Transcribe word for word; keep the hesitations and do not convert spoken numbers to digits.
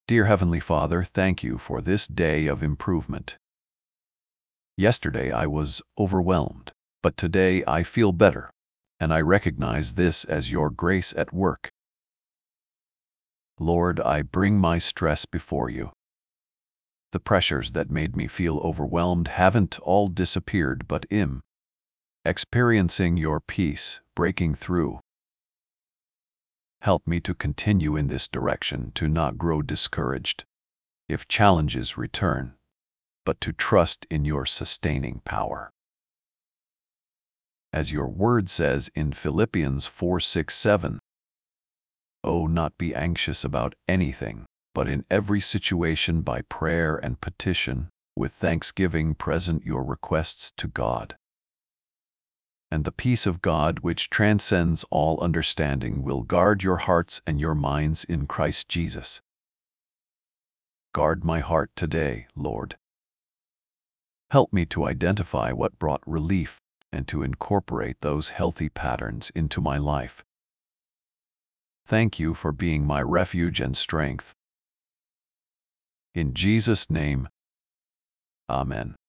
Dear Heavenly Father, thank you for this day of improvement. Yesterday I was overwhelmed, but today I feel better, and I recognize this as your grace at work. Lord, I bring my stress before you. The pressures that made me feel overwhelmed haven't all disappeared, but I'm experiencing your peace breaking through. Help me to continue in this direction, to not grow discouraged if challenges return, but to trust in your sustaining power. As your word says in Philippians four six seven, "Oh, not be anxious about anything, but in every situation by prayer and petition, with thanksgiving present your requests to God. And the peace of God, which transcends all understanding, will guard your hearts and your minds in Christ Jesus." Guard my heart today, Lord. Help me to identify what brought relief and to incorporate those healthy patterns into my life. Thank you for being my refuge and strength. In Jesus' name, Amen.